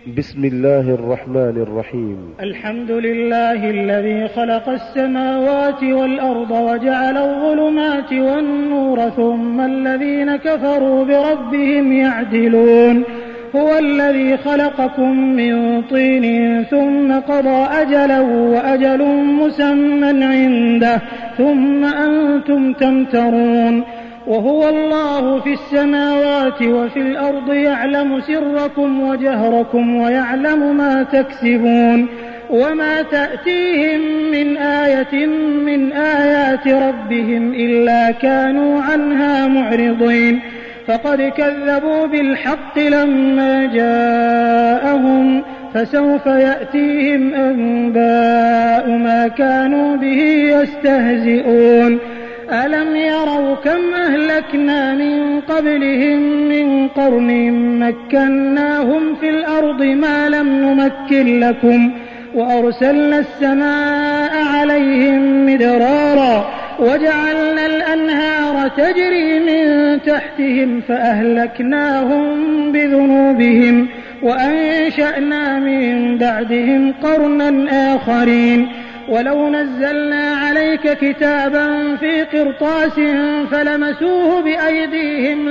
بسم الله الرحمن الرحيم. الحمد لله الذي خلق السماوات والأرض وجعل الظلمات والنور ثم الذين كفروا بربهم يعدلون. هو الذي خلقكم من طين ثم قضى أجلا وأجل مسمى عنده ثم أنتم تمترون. وهو الله في السماوات وفي الأرض يعلم سركم وجهركم ويعلم ما تكسبون. وما تأتيهم من آية من آيات ربهم إلا كانوا عنها معرضين. فقد كذبوا بالحق لما جاءهم فسوف يأتيهم أنباء ما كانوا به يستهزئون. ألم يروا كم أهلكنا من قبلهم من قرن مكناهم في الأرض ما لم نمكن لكم وأرسلنا السماء عليهم مدرارا وجعلنا الأنهار تجري من تحتهم فأهلكناهم بذنوبهم وأنشأنا من بعدهم قرنا آخرين. ولو نزلنا عليك كتابا في قرطاس فلمسوه بأيديهم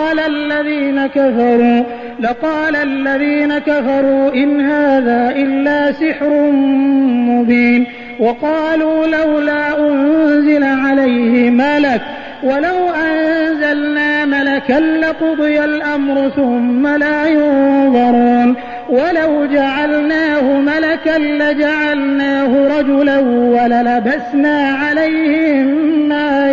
لقال الذين كفروا إن هذا إلا سحر مبين. وقالوا لولا أنزل عليه ملك ولو أنزلنا ملكا لقضي الأمر ثم لا ينظرون. ولو جعلناه ملكا لجعلناه رجلا وللبسنا عليهم ما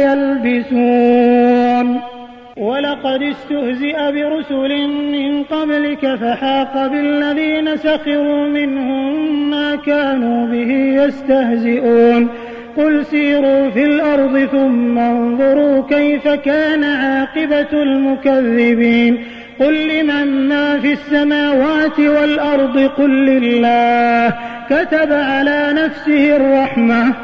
يلبسون. ولقد استهزئ برسل من قبلك فحاق بالذين سخروا منهم ما كانوا به يستهزئون. قل سيروا في الأرض ثم انظروا كيف كان عاقبة المكذبين. قل لمن ما في السماوات والأرض قل لله كتب على نفسه الرحمة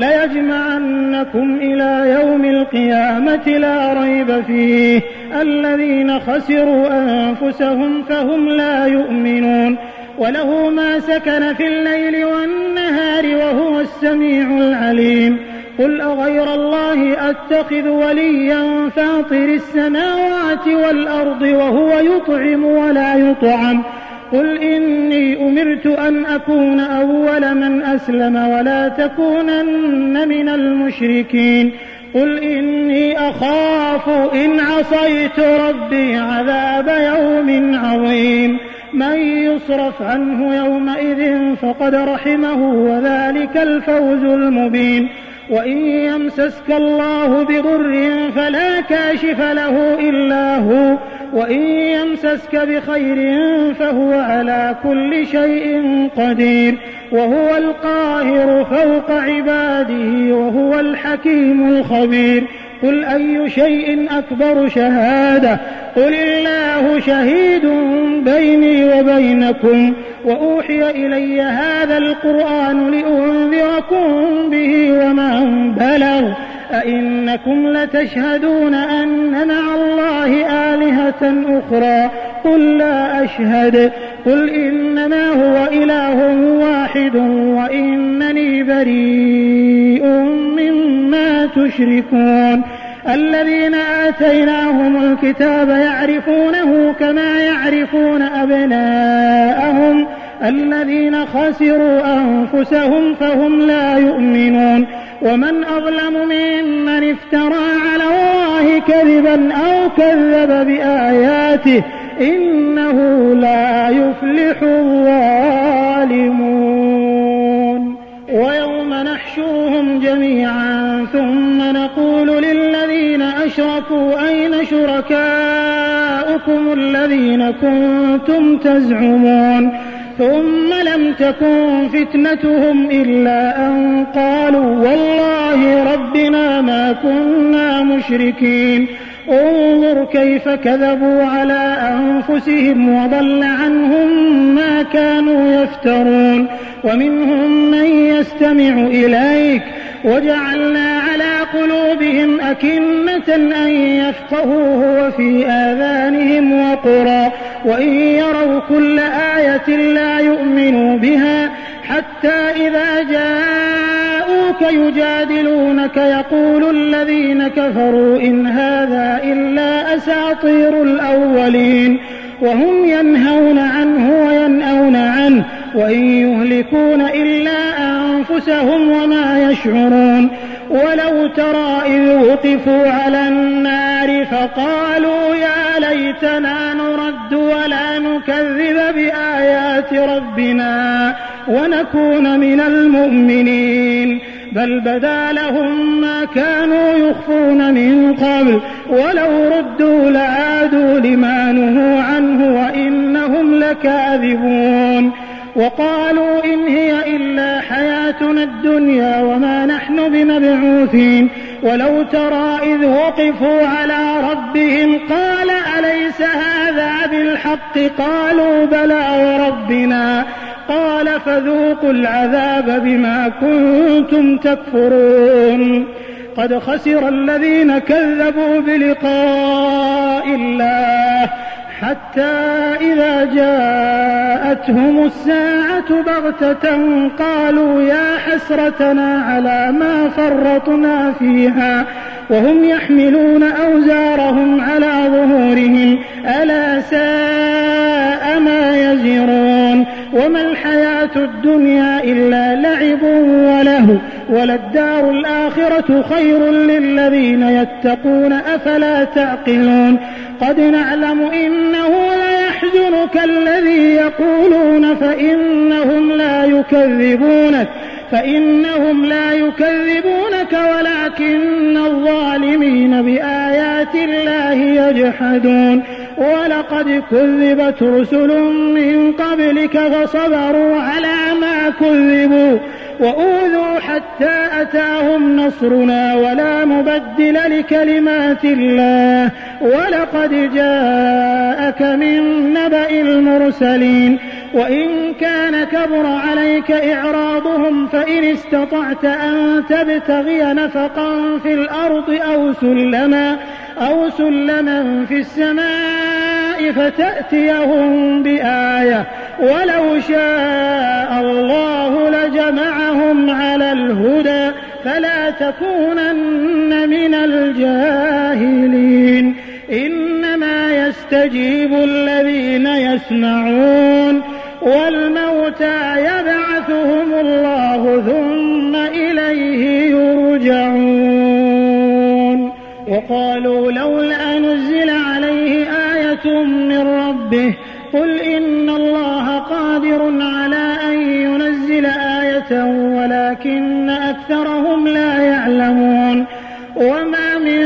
ليجمعنكم إلى يوم القيامة لا ريب فيه الذين خسروا أنفسهم فهم لا يؤمنون. وله ما سكن في الليل والنهار وهو السميع العليم. قل أغير الله أتخذ وليا فاطر السماوات والأرض وهو يطعم ولا يطعم. قل إني أمرت أن أكون أول من أسلم ولا تكونن من المشركين. قل إني أخاف إن عصيت ربي عذاب يوم عظيم. من يصرف عنه يومئذ فقد رحمه وذلك الفوز المبين. وإن يمسسك الله بضر فلا كاشف له إلا هو وإن يمسسك بخير فهو على كل شيء قدير وهو القاهر فوق عباده وهو الحكيم الخبير. قل أي شيء أكبر شهادة قل الله شهيد بيني وبينكم وأوحي إلي هذا القرآن لأنذركم به ومن بلغ أئنكم لتشهدون أن مع الله آلهة أخرى قل لا أشهد قل إنما هو إله واحد وإنني بريء مما تشركون. الذين آتيناهم الكتاب يعرفونه كما يعرفون أبناءهم الذين خسروا أنفسهم فهم لا يؤمنون. ومن أظلم ممن افترى على الله كذبا أو كذب بآياته إنه لا يفلح الظالمون. ويوم نحشرهم جميعا ثم نقول للذين أشركوا أين شركاؤكم الذين كنتم تزعمون ثم لم تكن فتنتهم إلا أن قالوا والله ربنا ما كنا مشركين. انظر كيف كذبوا على أنفسهم وضل عنهم ما كانوا يفترون. ومنهم من يستمع إليك وجعلنا على قلوبهم أكنة أن يفقهوه وفي آذانهم وقرا وإن يروا كل آية لا يؤمنوا بها حتى إذا جاءوك يجادلونك يقول الذين كفروا إن هذا إلا أساطير الأولين وهم ينهون عنه وينأون عنه وإن يهلكون إلا أنفسهم وما يشعرون ولو ترى إذ وقفوا على النار فقالوا يا ليتنا نرد ولا نكذب بآيات ربنا ونكون من المؤمنين بل بدا لهم ما كانوا يخفون من قبل ولو ردوا لعادوا لما نهوا عنه وإنهم لكاذبون وقالوا إن هي إلا حياتنا الدنيا وما نحن بمبعوثين ولو ترى إذ وقفوا على ربهم قال أليس هذا بالحق قالوا بلى وربنا قال فذوقوا العذاب بما كنتم تكفرون قد خسر الذين كذبوا بلقاء الله حتى إذا جاءتهم الساعة بغتة قالوا يا حسرتنا على ما فرطنا فيها وهم يحملون أوزارهم على ظهورهم ألا ساء ما يزرون وما الحياة الدنيا إلا لعب وله وللدار الآخرة خير للذين يتقون أفلا تعقلون قد نعلم إنه ليحزنك الذي يقولون فإنهم لا يكذبونك ولكن الظالمين بآيات الله يجحدون ولقد كذبت رسل من قبلك فصبروا على ما كذبوا وأوذوا حتى أتاهم نصرنا ولا مبدل لكلمات الله ولقد جاءك من نبأ المرسلين وإن كان كبر عليك إعراضهم فإن استطعت أن تبتغي نفقا في الأرض أو سلما في السماء فتأتيهم بآية ولو شاء الله لجمعهم على الهدى فلا تكونن من الجاهلين إنما يستجيب الذين يسمعون والموتى يبعثهم الله ثم إليه يرجعون وقالوا لولا نزل عليه آية من ربه قل إن الله قادر على أن ينزل آية ولكن أكثرهم لا يعلمون وما من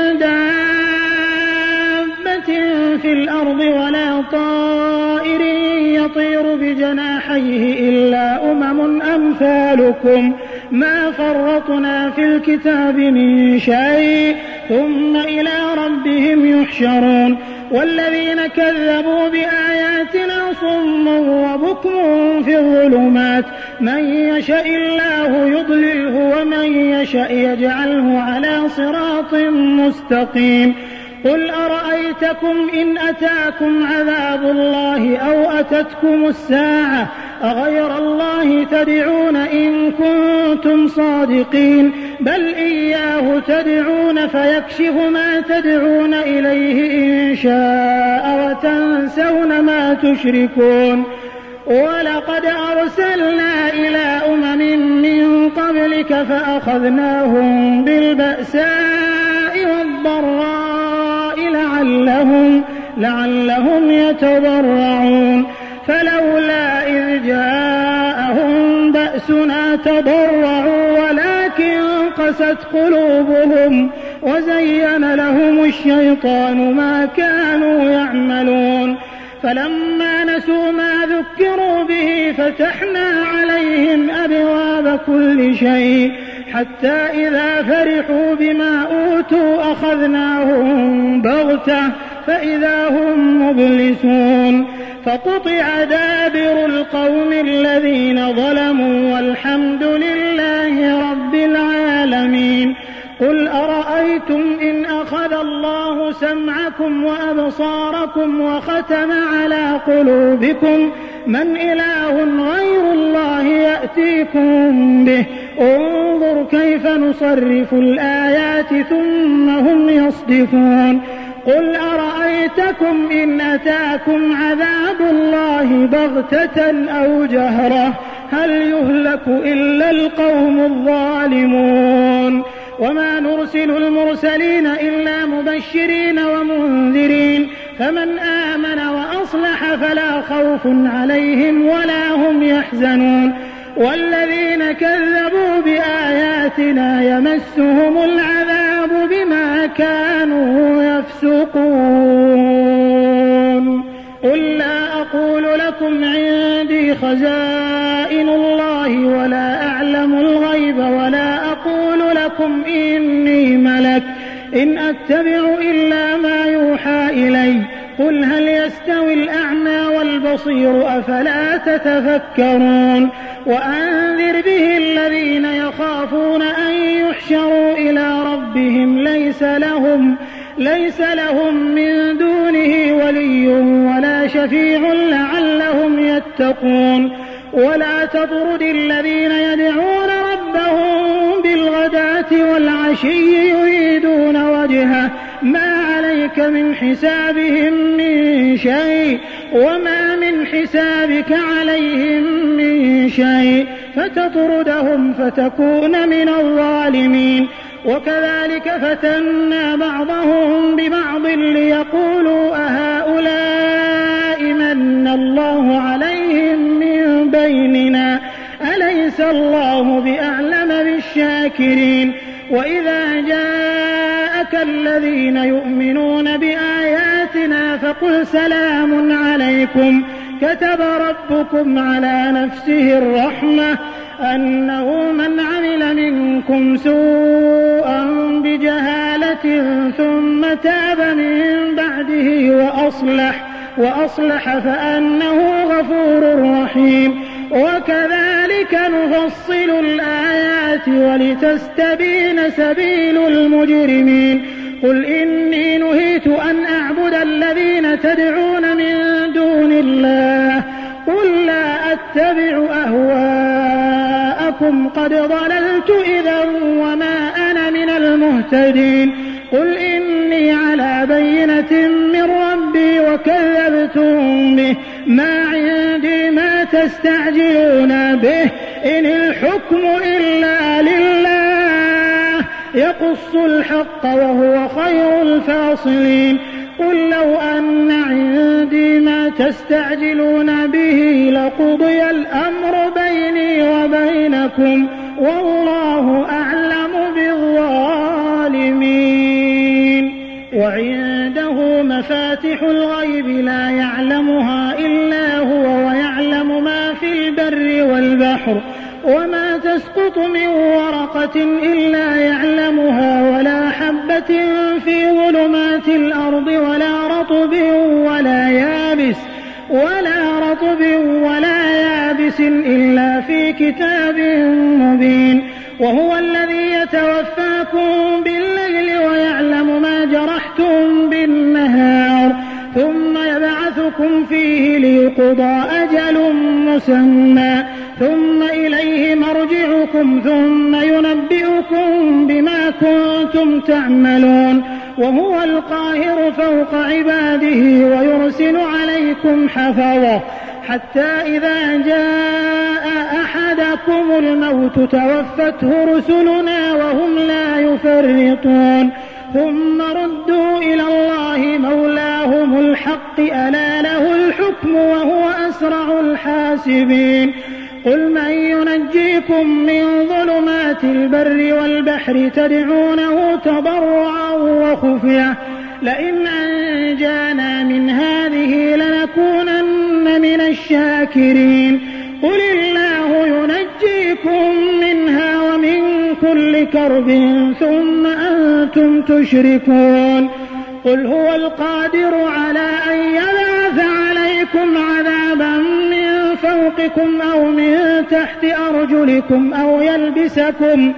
دابة في الأرض ولا طائر يطير بجناحيه إلا أمم أمثالكم ما فرطنا في الكتاب من شيء ثم إلى ربهم يحشرون والذين كذبوا بآياتنا صم وبكم في الظلمات من يشاء الله يضلله ومن يشاء يجعله على صراط مستقيم قل أرأيتكم إن أتاكم عذاب الله أو أتتكم الساعة أغير الله تدعون إن كنتم صادقين بل إياه تدعون فيكشف ما تدعون إليه إن شاء وتنسون ما تشركون ولقد أرسلنا إلى أمم من قبلك فأخذناهم بالبأساء والضراء لعلهم يتضرعون فلولا إذ جاءهم بأسنا تضرعوا ولكن قست قلوبهم وزين لهم الشيطان ما كانوا يعملون فلما نسوا ما ذكروا به فتحنا عليهم أبواب كل شيء حتى إذا فرحوا بما أوتوا أخذناهم بغتة فإذا هم مبلسون فقطع دابر القوم الذين ظلموا والحمد لله رب العالمين قل أرأيتم إن أخذ الله سمعكم أسماعكم وأبصاركم وختم على قلوبكم من إله غير الله يأتيكم به انظر كيف نصرف الآيات ثم هم يصدفون قل أرأيتكم إن أتاكم عذاب الله بغتة أو جهرة هل يهلك إلا القوم الظالمون وما نرسل المرسلين إلا مبشرين ومنذرين فمن آمن وأصلح فلا خوف عليهم ولا هم يحزنون والذين كذبوا بآياتنا يمسهم العذاب بما كانوا يفسقون قل لا أقول لكم عندي خزائن الله ولا أعلم الغيب ولا أقول لكم إني ملك إن أتبع إلا ما يوحى إلي قل هل يستوي الأعمى والبصير أفلا تتفكرون وأنذر به الذين يخافون أن يحشروا إلى ربهم ليس لهم من دونه ولي ولا شفيع لعلهم يتقون ولا تطرد الذين يدعون ربهم بالغداة والعشي يريدون وجهه ما عليك من حسابهم من شيء وما من حسابك عليهم من شيء فتطردهم فتكون من الظالمين وكذلك فتنا بعضهم ببعض ليقولوا أهؤلاء من الله عليهم من بيننا أليس الله بأعلم بالشاكرين وإذا جاءك الذين يؤمنون بآياتنا فقل سلام عليكم كتب ربكم على نفسه الرحمة أنه من عمل منكم سوءا بجهالة ثم تاب من بعده وأصلح فأنه غفور رحيم وكذلك نفصل الآيات ولتستبين سبيل المجرمين قل إني نهيت أن أعبد الذين تدعون من دون الله قل لا أتبع أهواءكم قد ضللت إذا وما أنا من المهتدين قل إني على بينة من ربي وكذبتم به ما عندي ما تستعجلون به إن الحكم إلا لله يقص الحق وهو خير الفاصلين قل لو أن عندي ما تستعجلون به لقضي الأمر بيني وبينكم والله أعلم بالظالمين وعنده مفاتح الغيب لا يعلمها إلا هو ويعلم ما في البر والبحر وما تسقط من ورقة إلا يعلمها ولا حبة في ظلمات الأرض ولا رطب ولا يابس إلا في كتاب مبين وهو الذي يتوفاكم بالليل ويعلم ما جرحتم بالنهار ثم يبعثكم فيه ليقضى أجل مسمى ثم إليه مرجعكم ثم ينبئكم بما كنتم تعملون وهو القاهر فوق عباده ويرسل عليكم حفظه حتى إذا جاء أحدكم الموت توفته رسلنا وهم لا يفرطون ثم ردوا إلى الله مولاهم الحق ألا له الحكم وهو أسرع الحاسبين قل من ينجيكم من ظلمات البر والبحر تدعونه تضرعا وخفية لئن أنجانا من هذه لنكونن من الشاكرين قل الله ينجيكم منها ومن كل كرب ثم أنتم تشركون قل هو القادر على أن يبعث عليكم عذابا من فوقكم أو من تحت أرجلكم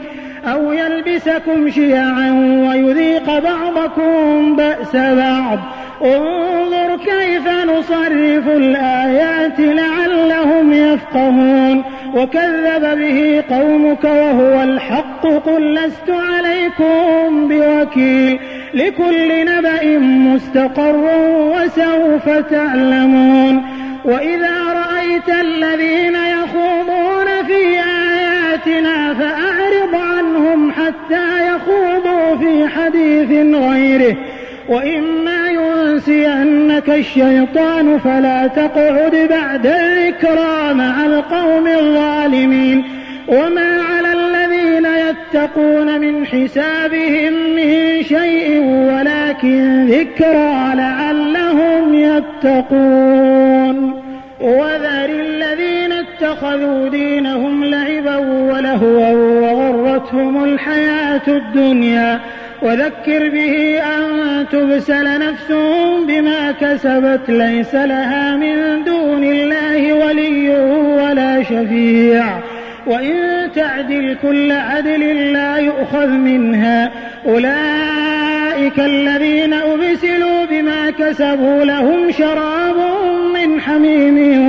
أو يلبسكم شيعا ويذيق بعضكم بأس بعض انظر كيف نصرف الآيات لعلهم يفقهون وكذب به قومك وهو الحق قل لست عليكم بوكيل لكل نبأ مستقر وسوف تعلمون وإذا رأيت الذين يخوضون في آياتنا فأعرض عنهم حتى يخوضوا في حديث غيره وإما ينسينك الشيطان فلا تقعد بعد الذكرى مع القوم الظالمين وما على الذين يتقون من حسابهم من شيء ولكن ذكرى لعلهم يتقون وذر الذين اتخذوا دينهم لعبا ولهوا وغرتهم الحياة الدنيا وذكر به أن تبسل نفس بما كسبت ليس لها من دون الله ولي ولا شفيع وإن تعدل كل عدل لا يؤخذ منها أولئك الذين أبسلوا بما كسبوا لهم شراب من حميم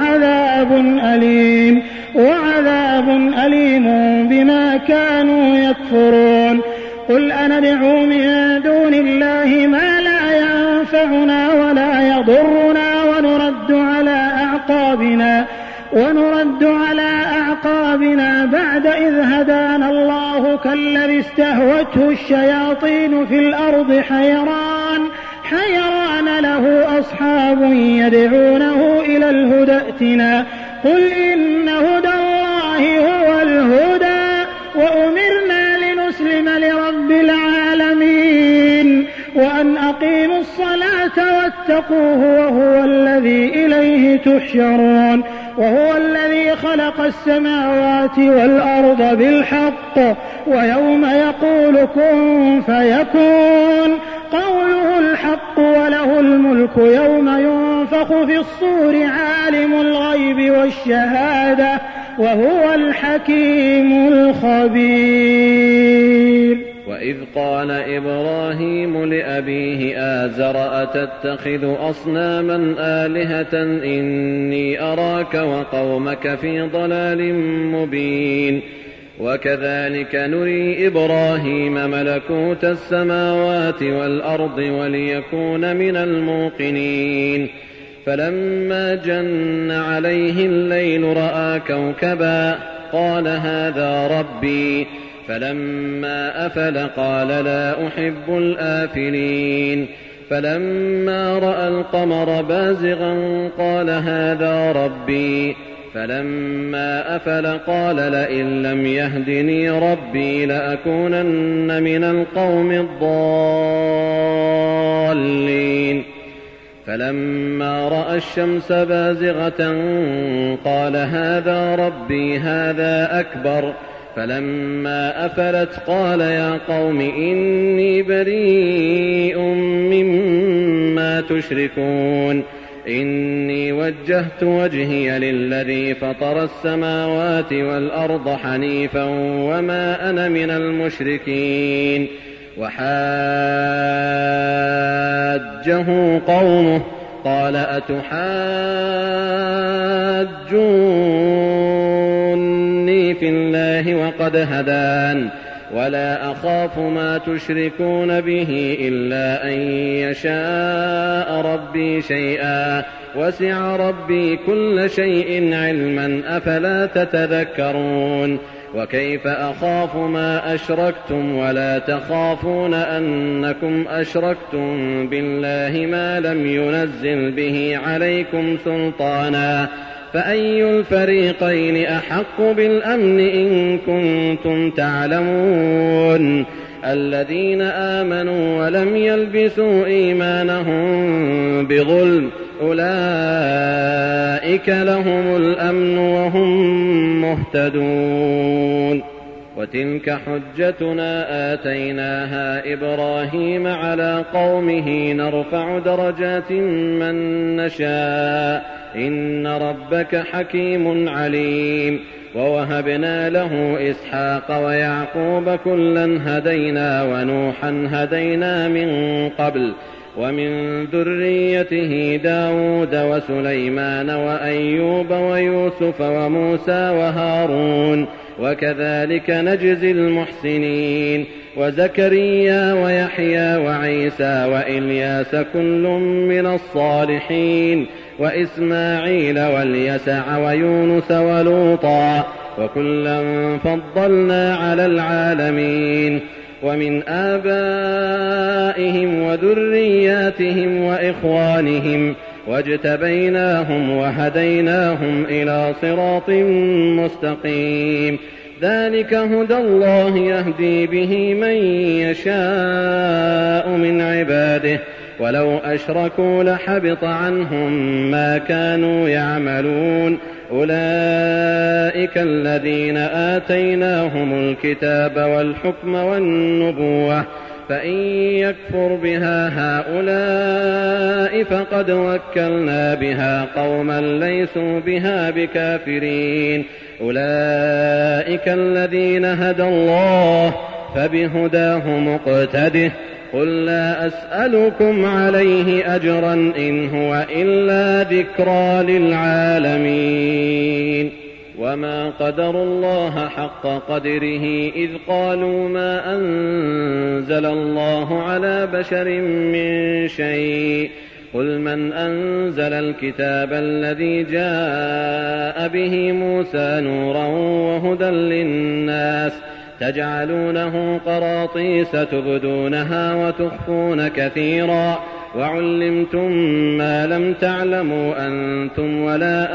وعذاب أليم بما كانوا يكفرون قل أندعو من دون الله ما لا ينفعنا ولا يضرنا ونرد على أعقابنا بعد إذ هدانا الله كالذي استهوته الشياطين في الأرض حيران له أصحاب يدعونه إلى الهدى ائتنا قل إن هدى الله هو الهدى وأمرنا لنسلم لرب العالمين وأن أقيموا الصلاة واتقوه وهو الذي إليه تحشرون وهو الذي خلق السماوات والأرض بالحق ويوم يقول كن فيكون قوله الحق وله الملك يوم ينفخ في الصور عالم الغيب والشهادة وهو الحكيم الخبير وإذ قال إبراهيم لأبيه آزر أتتخذ أصناما آلهة إني أراك وقومك في ضلال مبين وكذلك نري إبراهيم ملكوت السماوات والأرض وليكون من الموقنين فلما جن عليه الليل رأى كوكبا قال هذا ربي فلما أفل قال لا أحب الآفلين فلما رأى القمر بازغا قال هذا ربي فلما أفل قال لئن لم يهدني ربي لأكونن من القوم الضالين فلما رأى الشمس بازغة قال هذا ربي هذا أكبر فلما أفلت قال يا قوم إني بريء مما تشركون إني وجهت وجهي للذي فطر السماوات والأرض حنيفا وما أنا من المشركين وحاجه قومه قال أتحاجوني في الله وقد هدان ولا أخاف ما تشركون به إلا أن يشاء ربي شيئا وسع ربي كل شيء علما أفلا تتذكرون وكيف أخاف ما أشركتم ولا تخافون أنكم أشركتم بالله ما لم ينزل به عليكم سلطانا فأي الفريقين أحق بالأمن إن كنتم تعلمون الذين آمنوا ولم يلبسوا إيمانهم بظلم أولئك لهم الأمن وهم مهتدون وتلك حجتنا آتيناها إبراهيم على قومه نرفع درجات من نشاء إن ربك حكيم عليم ووهبنا له إسحاق ويعقوب كلا هدينا ونوحا هدينا من قبل ومن ذريته داود وسليمان وأيوب ويوسف وموسى وهارون وكذلك نجزي المحسنين وزكريا ويحيى وعيسى وإلياس كل من الصالحين وإسماعيل واليسع ويونس ولوطا وكلا فضلنا على العالمين ومن آبائهم وذرياتهم وإخوانهم واجتبيناهم وهديناهم إلى صراط مستقيم ذلك هدى الله يهدي به من يشاء من عباده ولو أشركوا لحبط عنهم ما كانوا يعملون أولئك الذين آتيناهم الكتاب والحكم والنبوة فإن يكفر بها هؤلاء فقد وكلنا بها قوما ليسوا بها بكافرين أولئك الذين هدى الله فبهداه مقتده قل لا أسألكم عليه أجرا إن هو إلا ذكرى للعالمين وما قدروا الله حق قدره إذ قالوا ما أنزل الله على بشر من شيء قل من أنزل الكتاب الذي جاء به موسى نورا وهدى للناس تجعلونه قراطيس تبدونها وتخفون كثيرا وعلمتم ما لم تعلموا أنتم ولا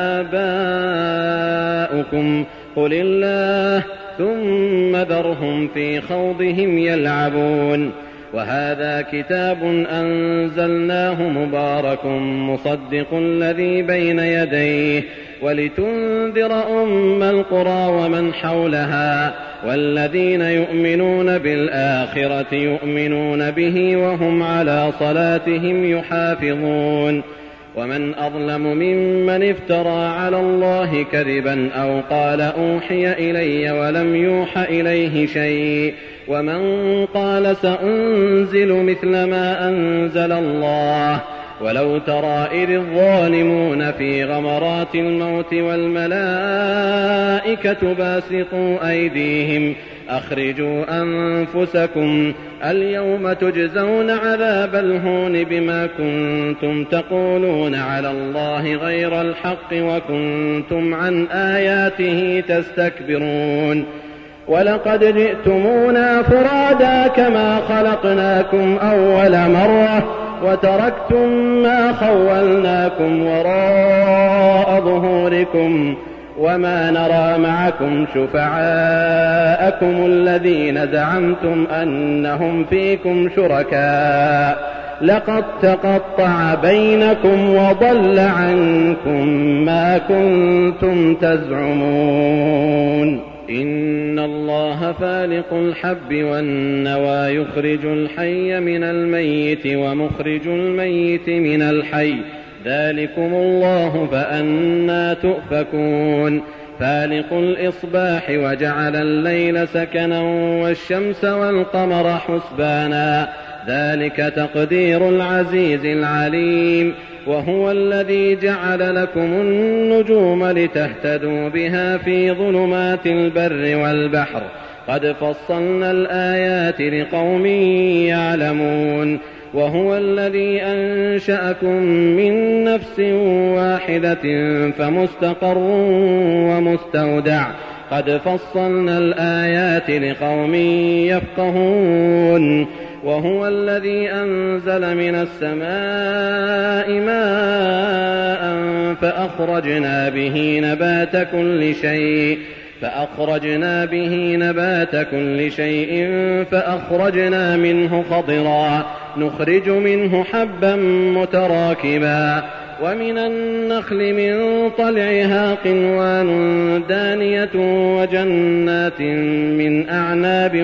آباؤكم قل الله ثم ذرهم في خوضهم يلعبون وهذا كتاب أنزلناه مبارك مصدق الذي بين يديه ولتنذر أم القرى ومن حولها والذين يؤمنون بالآخرة يؤمنون به وهم على صلاتهم يحافظون ومن أظلم ممن افترى على الله كذبا أو قال أوحي إلي ولم يوح إليه شيء ومن قال سأنزل مثل ما أنزل الله ولو ترى إذ الظالمون في غمرات الموت والملائكة باسطوا أيديهم أخرجوا أنفسكم اليوم تجزون عذاب الهون بما كنتم تقولون على الله غير الحق وكنتم عن آياته تستكبرون ولقد جئتمونا فرادا كما خلقناكم أول مرة وتركتم ما خولناكم وراء ظهوركم وما نرى معكم شفعاءكم الذين زعمتم أنهم فيكم شركاء لقد تقطع بينكم وضل عنكم ما كنتم تزعمون إن الله فالق الحب والنوى يخرج الحي من الميت ومخرج الميت من الحي ذلكم الله فأنى تؤفكون فالق الإصباح وجعل الليل سكنا والشمس والقمر حسبانا ذلك تقدير العزيز العليم وهو الذي جعل لكم النجوم لتهتدوا بها في ظلمات البر والبحر قد فصلنا الآيات لقوم يعلمون وهو الذي أنشأكم من نفس واحدة فمستقر ومستودع قد فصلنا الآيات لقوم يفقهون وهو الذي أنزل من السماء ماء فأخرجنا به نبات كل شيء فأخرجنا منه خضرا نخرج منه حبا متراكبا ومن النخل من طلعها قنوان دانية وجنات من أعناب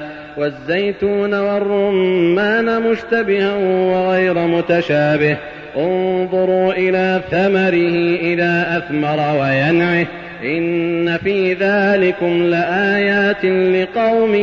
والزيتون والرمان مشتبها وغير متشابه انظروا إلى ثمره إذا أثمر وينعه إن في ذلكم لآيات لقوم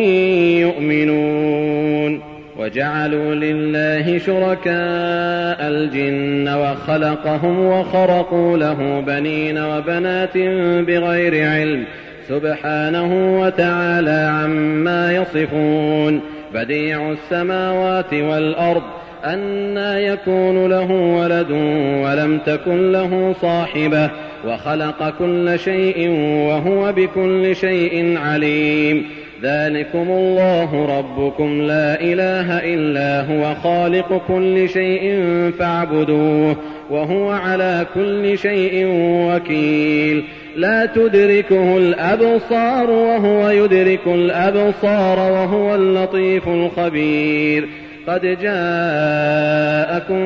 يؤمنون. وجعلوا لله شركاء الجن وخلقهم وخرقوا له بنين وبنات بغير علم سبحانه وتعالى عما يصفون. بديع السماوات والأرض أنى يكون له ولد ولم تكن له صاحبة وخلق كل شيء وهو بكل شيء عليم. ذلكم الله ربكم لا إله إلا هو خالق كل شيء فاعبدوه وهو على كل شيء وكيل. لا تدركه الأبصار وهو يدرك الأبصار وهو اللطيف الخبير. قد جاءكم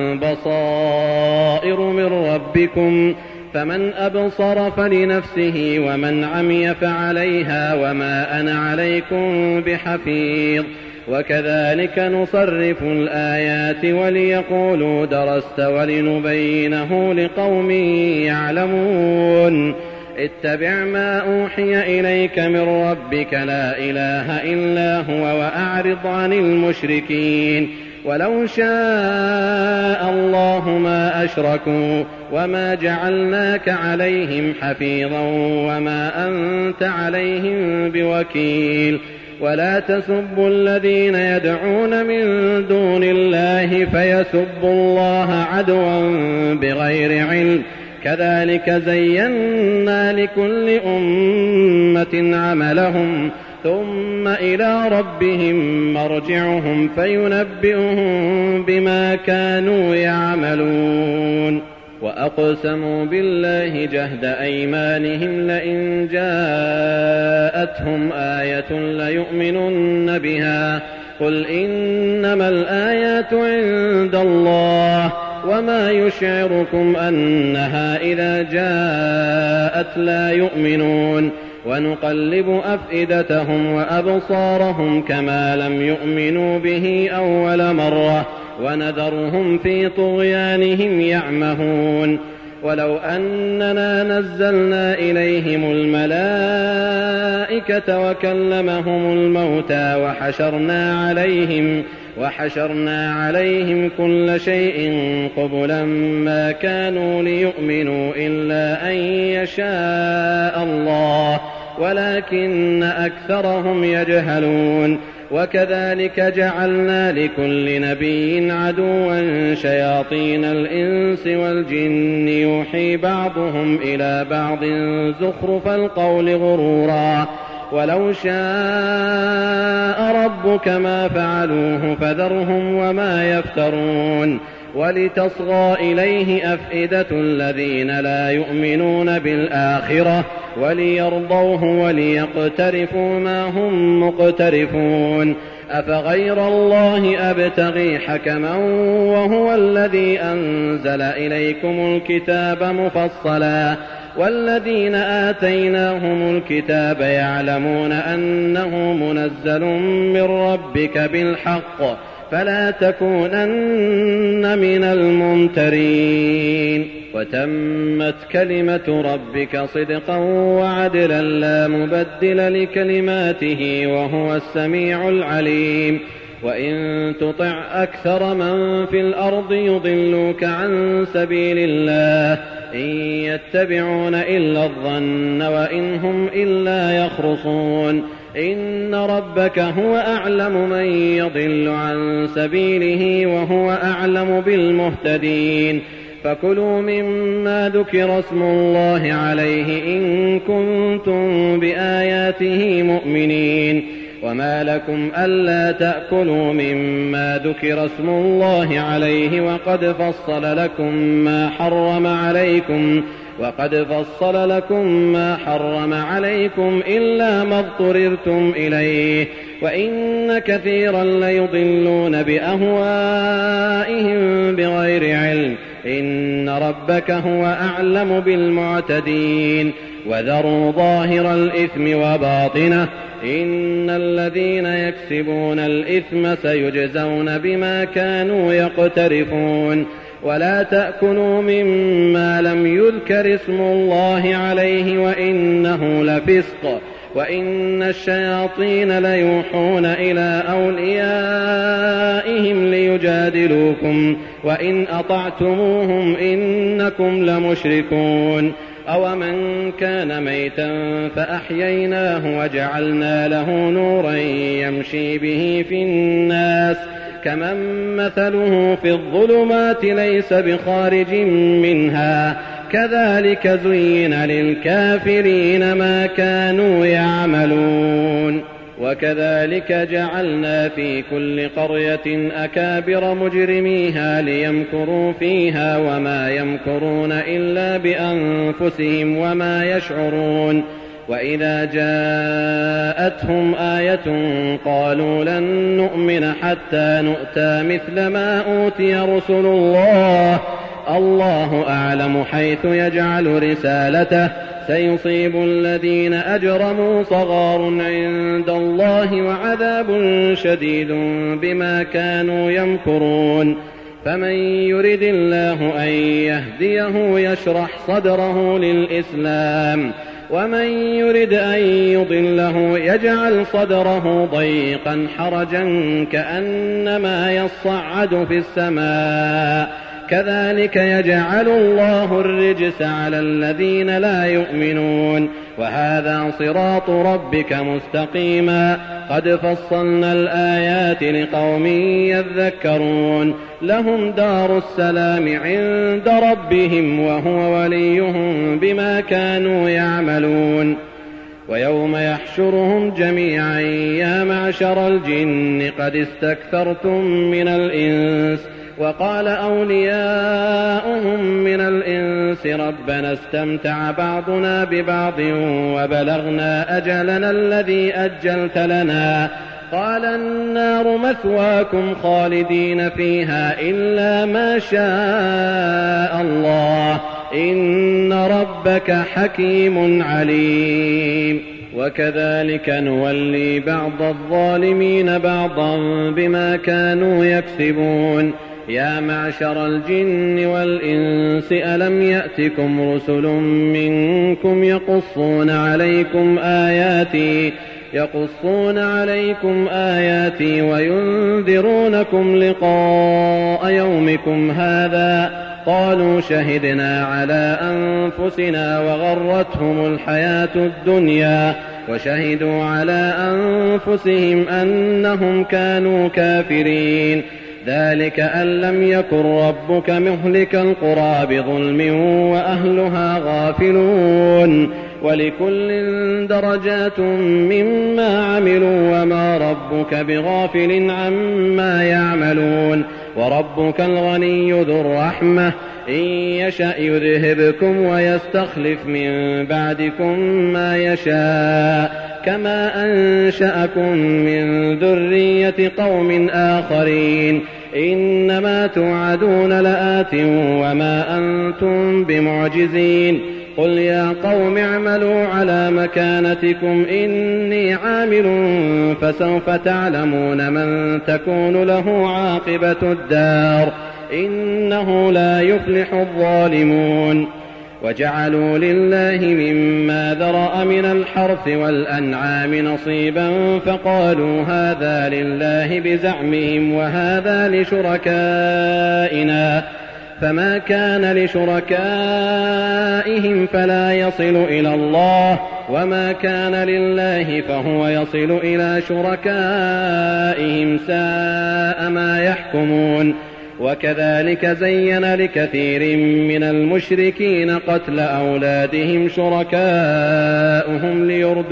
بصائر من ربكم فمن أبصر فلنفسه ومن عمي فعليها وما أنا عليكم بحفيظ. وكذلك نصرف الآيات وليقولوا درست ولنبينه لقوم يعلمون. اتبع ما أوحي إليك من ربك لا إله إلا هو وأعرض عن المشركين. ولو شاء الله ما أشركوا وما جعلناك عليهم حفيظا وما أنت عليهم بوكيل. ولا تسبوا الذين يدعون من دون الله فيسبوا الله عدوا بغير علم كذلك زينا لكل أمة عملهم ثم إلى ربهم مرجعهم فينبئهم بما كانوا يعملون. وأقسموا بالله جهد أيمانهم لئن جاءتهم آية ليؤمنن بها قل إنما الآيات عند الله وما يشعركم أنها إذا جاءت لا يؤمنون. ونقلب أفئدتهم وأبصارهم كما لم يؤمنوا به أول مرة ونذرهم في طغيانهم يعمهون. ولو أننا نزلنا إليهم الملائكة وكلمهم الموتى وحشرنا عليهم كل شيء قبلا ما كانوا ليؤمنوا إلا أن يشاء الله ولكن أكثرهم يجهلون. وكذلك جعلنا لكل نبي عدوا شياطين الإنس والجن يوحي بعضهم إلى بعض زخرف القول غرورا ولو شاء ربك ما فعلوه فذرهم وما يفترون. ولتصغى إليه أفئدة الذين لا يؤمنون بالآخرة وليرضوه وليقترفوا ما هم مقترفون. أفغير الله أبتغي حكما وهو الذي أنزل إليكم الكتاب مفصلا والذين آتيناهم الكتاب يعلمون أنه منزل من ربك بالحق فلا تكونن من الممترين. وتمت كلمة ربك صدقا وعدلا لا مبدل لكلماته وهو السميع العليم. وإن تطع أكثر من في الأرض يضلوك عن سبيل الله إن يتبعون إلا الظن وإن هم إلا يخرصون. إن ربك هو أعلم من يضل عن سبيله وهو أعلم بالمهتدين. فكلوا مما ذكر اسم الله عليه إن كنتم بآياته مؤمنين. وما لكم ألا تأكلوا مما ذكر اسم الله عليه وقد فصل لكم ما حرم عليكم إلا ما اضطررتم إليه. وإن كثيرا ليضلون بأهوائهم بغير علم إن ربك هو أعلم بالمعتدين. وذروا ظاهر الإثم وباطنه إن الذين يكسبون الإثم سيجزون بما كانوا يقترفون. ولا تأكلوا مما لم يذكر اسم الله عليه وإنه لفسق وإن الشياطين ليوحون إلى أوليائهم ليجادلوكم وإن أطعتموهم إنكم لمشركون أومن كان ميتا فأحييناه وجعلنا له نورا يمشي به في الناس كمن مثله في الظلمات ليس بخارج منها كذلك زين للكافرين ما كانوا يعملون وكذلك جعلنا في كل قرية أكابر مجرميها ليمكروا فيها وما يمكرون إلا بأنفسهم وما يشعرون وإذا جاءتهم آية قالوا لن نؤمن حتى نؤتى مثل ما أوتي رسل الله أعلم حيث يجعل رسالته سيصيب الذين أجرموا صغار عند الله وعذاب شديد بما كانوا يمكرون فمن يرد الله أن يهديه يشرح صدره للإسلام ومن يرد أن يضله يجعل صدره ضيقا حرجا كأنما يصعد في السماء كذلك يجعل الله الرجس على الذين لا يؤمنون وهذا صراط ربك مستقيما قد فصلنا الآيات لقوم يذكرون لهم دار السلام عند ربهم وهو وليهم بما كانوا يعملون ويوم يحشرهم جميعا يا معشر الجن قد استكثرتم من الإنس وقال أولياؤهم من الإنس ربنا استمتع بعضنا ببعض وبلغنا أجلنا الذي أجلت لنا قال النار مثواكم خالدين فيها إلا ما شاء الله إن ربك حكيم عليم وكذلك نولي بعض الظالمين بعضا بما كانوا يكسبون يا معشر الجن والإنس ألم يأتكم رسل منكم يقصون عليكم آياتي وينذرونكم لقاء يومكم هذا قالوا شهدنا على أنفسنا وغرتهم الحياة الدنيا وشهدوا على أنفسهم أنهم كانوا كافرين ذلك أن لم يكن ربك مهلك القرى بظلم وأهلها غافلون ولكل درجات مما عملوا وما ربك بغافل عما يعملون وربك الغني ذو الرحمة إن يشأ يذهبكم ويستخلف من بعدكم ما يشاء كما أنشأكم من ذرية قوم آخرين إنما توعدون لآت وما أنتم بمعجزين قل يا قوم اعملوا على مكانتكم إني عامل فسوف تعلمون من تكون له عاقبة الدار إنه لا يفلح الظالمون وجعلوا لله مما ذرأ من الحرث والأنعام نصيبا فقالوا هذا لله بزعمهم وهذا لشركائنا فما كان لشركائهم فلا يصل إلى الله وما كان لله فهو يصل إلى شركائهم ساء ما يحكمون وكذلك زين لكثير من المشركين قتل أولادهم شركاؤهم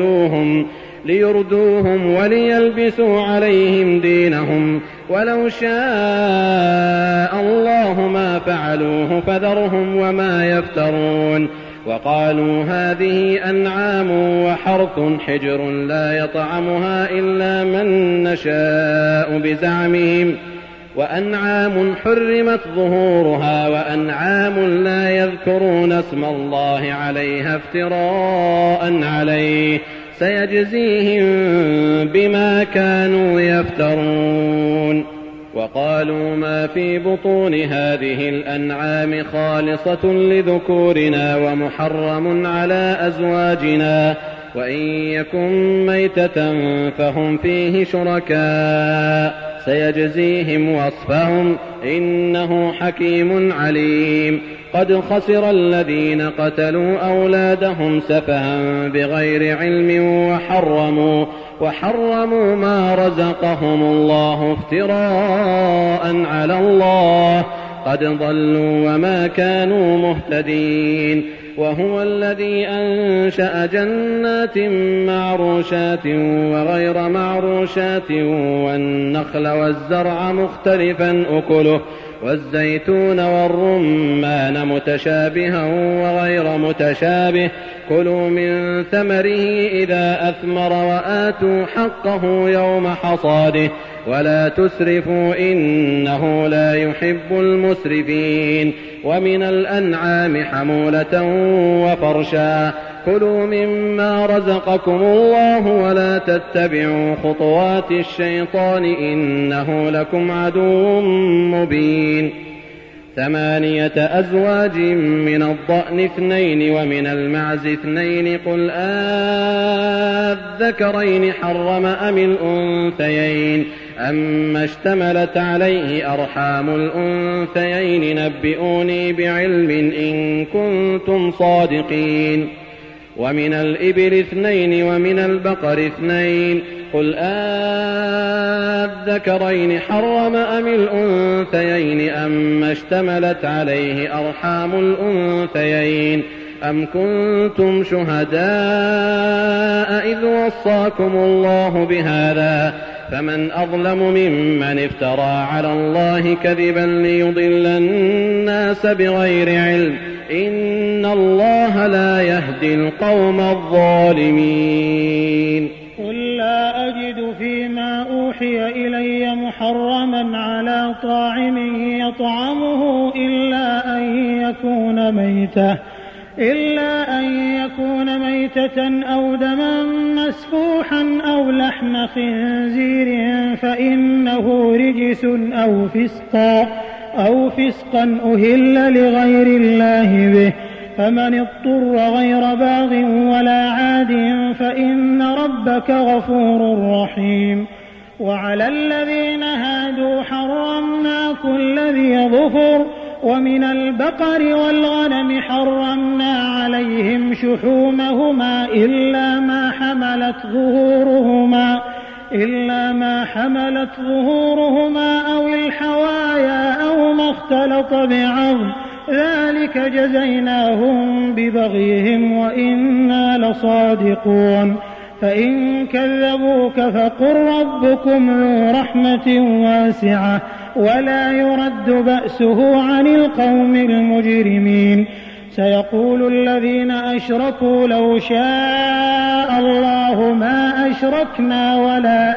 ليردوهم وليلبسوا عليهم دينهم ولو شاء الله ما فعلوه فذرهم وما يفترون وقالوا هذه أنعام وحرث حجر لا يطعمها إلا من نشاء بزعمهم وأنعام حرمت ظهورها وأنعام لا يذكرون اسم الله عليها افتراء عليه سيجزيهم بما كانوا يفترون وقالوا ما في بطون هذه الأنعام خالصة لذكورنا ومحرم على أزواجنا وإن يكن ميتة فهم فيه شركاء سيجزيهم وصفهم إنه حكيم عليم. قد خسر الذين قتلوا أولادهم سفها بغير علم وحرموا ما رزقهم الله افتراء على الله قد ضلوا وما كانوا مهتدين. وهو الذي أنشأ جنات معروشات وغير معروشات والنخل والزرع مختلفا أكله والزيتون والرمان متشابها وغير متشابه كلوا من ثمره إذا أثمر وآتوا حقه يوم حصاده ولا تسرفوا إنه لا يحب المسرفين. ومن الأنعام حمولة وفرشا كلوا مما رزقكم الله ولا تتبعوا خطوات الشيطان إنه لكم عدو مبين. 8 أزواج من الضأن 2 ومن المعز 2 قل الذكرين حرم أم الأنثيين أما اشتملت عليه أرحام الأنثيين نبئوني بعلم إن كنتم صادقين. ومن الإبل 2 ومن البقر 2 قل الذكرين حرم أم الأنثيين أما اشتملت عليه أرحام الأنثيين أم كنتم شهداء إذ وصاكم الله بهذا فمن أظلم ممن افترى على الله كذبا ليضل الناس بغير علم إن الله لا يهدي القوم الظالمين. قل لا أجد فيما أوحي إلي محرما على طاعم يطعمه إلا أن يكون ميتة أو دما مسفوحا أو لحم خنزير فإنه رجس أو فسقا أهل لغير الله به فمن اضطر غير باغ ولا عاد فإن ربك غفور رحيم. وعلى الذين هادوا حرمنا كل ذي ظفر ومن البقر والغنم حرمنا عليهم شحومهما إلا ما حملت ظهورهما أو الحوايا أو ما اختلط بعظم ذلك جزيناهم ببغيهم وإنا لصادقون. فإن كذبوك فقل ربكم ذو رحمة واسعة ولا يرد بأسه عن القوم المجرمين. سيقول الذين أشركوا لو شاء الله ما أشركنا ولا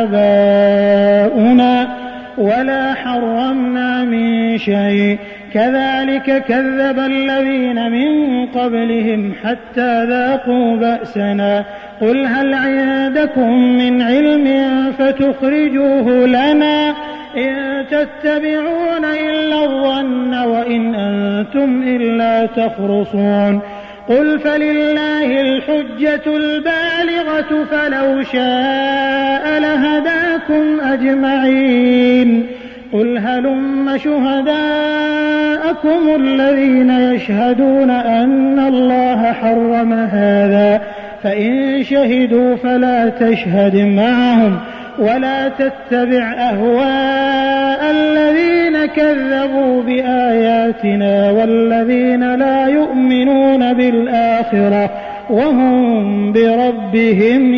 آباؤنا ولا حرمنا من شيء كذلك كذب الذين من قبلهم حتى ذاقوا بأسنا قل هل عندكم من علم فتخرجوه لنا إن تتبعون إلا الظن وإن أنتم إلا تخرصون. قل فلله الحجة البالغة فلو شاء لهداكم أجمعين. قل هلم شهداءكم الذين يشهدون أن الله حرم هذا فإن شهدوا فلا تشهد معهم ولا تتبع أهواء الذين كذبوا بآياتنا والذين لا يؤمنون بالآخرة وهم بربهم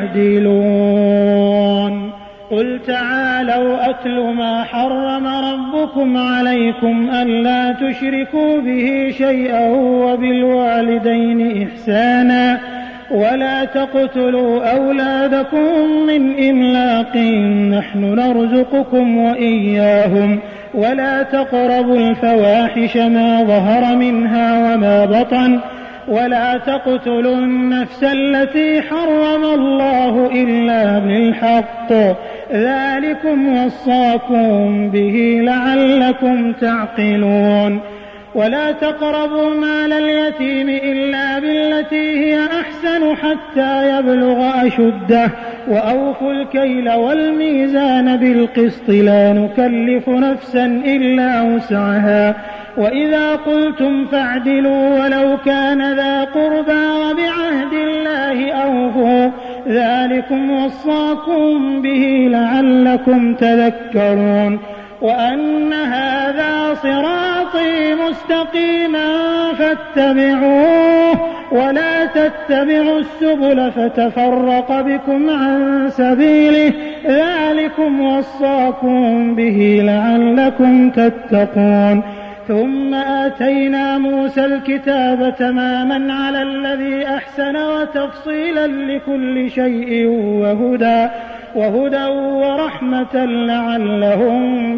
يعدلون. قل تعالوا أتل ما حرم ربكم عليكم ألا تشركوا به شيئا وبالوالدين إحسانا ولا تقتلوا أولادكم من إملاق نحن نرزقكم وإياهم ولا تقربوا الفواحش ما ظهر منها وما بطن ولا تقتلوا النفس التي حرم الله إلا بالحق ذلكم وصاكم به لعلكم تعقلون ولا تقربوا مال اليتيم إلا بالتي هي أحسن حتى يبلغ أشده وأوفوا الكيل والميزان بالقسط لا نكلف نفسا إلا وسعها وإذا قلتم فاعدلوا ولو كان ذا قربى وبعهد الله أوفوا ذلكم وصاكم به لعلكم تذكرون وأن هذا صراطي مستقيما فاتبعوه ولا تتبعوا السبل فتفرق بكم عن سبيله ذلكم وصاكم به لعلكم تتقون ثم آتينا موسى الكتاب تماما على الذي أحسن وتفصيلا لكل شيء وهدى ورحمة لعلهم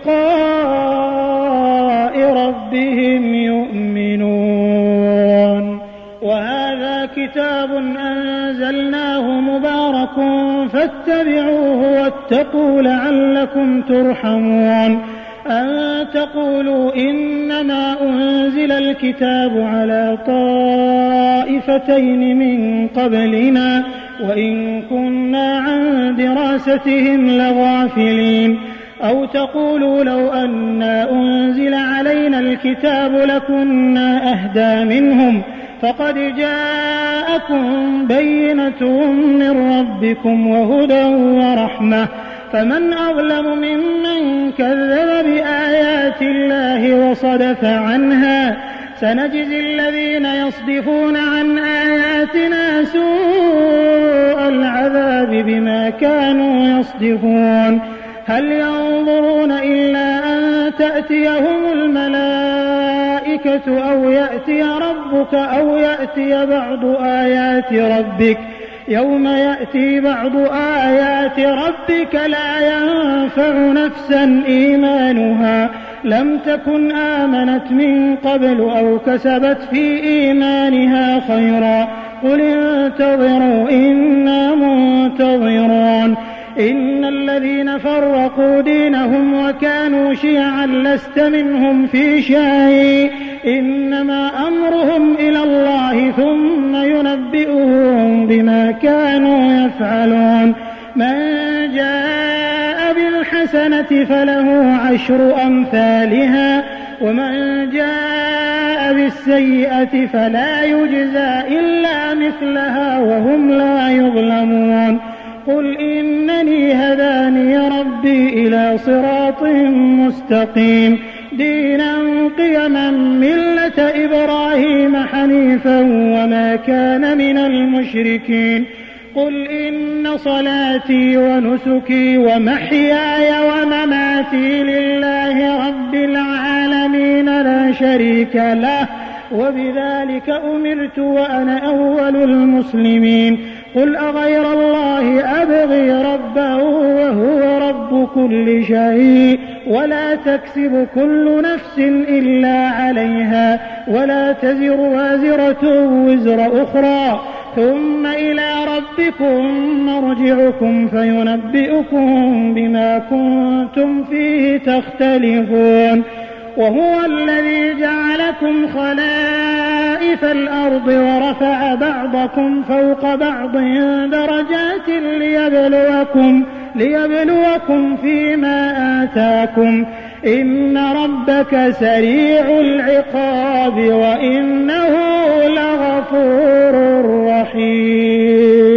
بلقاء ربهم يؤمنون وهذا كتاب أنزلناه مبارك فاتبعوه واتقوا لعلكم ترحمون أن تقولوا إنما أنزل الكتاب على طائفتين من قبلنا وإن كنا عن دراستهم لغافلين أو تقولوا لو أنا أنزل علينا الكتاب لكنا أهدى منهم فقد جاءكم بينة من ربكم وهدى ورحمة فمن أظلم ممن كذب بآيات الله وصدف عنها سنجزي الذين يصدفون عن آياتنا سوء العذاب بما كانوا يصدفون هل ينظرون إلا أن تأتيهم الملائكة أو يأتي ربك أو يأتي بعض آيات ربك يوم يأتي بعض آيات ربك لا ينفع نفسا إيمانها لم تكن آمنت من قبل أو كسبت في إيمانها خيرا قل انتظروا إنا منتظرون إن الذين فرقوا دينهم وكانوا شيعا لست منهم في شيء إنما أمرهم إلى الله ثم ينبئهم بما كانوا يفعلون من جاء بالحسنة فله 10 أمثالها ومن جاء بالسيئة فلا يجزى إلا مثلها وهم لا يظلمون قل إنني هداني ربي إلى صراط مستقيم دينا قيما ملة إبراهيم حنيفا وما كان من المشركين قل إن صلاتي ونسكي ومحياي ومماتي لله رب العالمين لا شريك له وبذلك أمرت وأنا أول المسلمين قل أغير الله أبغي ربا وهو رب كل شيء ولا تكسب كل نفس إلا عليها ولا تزر وازرة وزر أخرى ثم إلى ربكم مرجعكم فينبئكم بما كنتم فيه تختلفون وهو الذي جعلكم خلائف الأرض ورفع بعضكم فوق بعض درجات ليبلوكم فيما آتاكم إن ربك سريع العقاب وإنه لغفور رحيم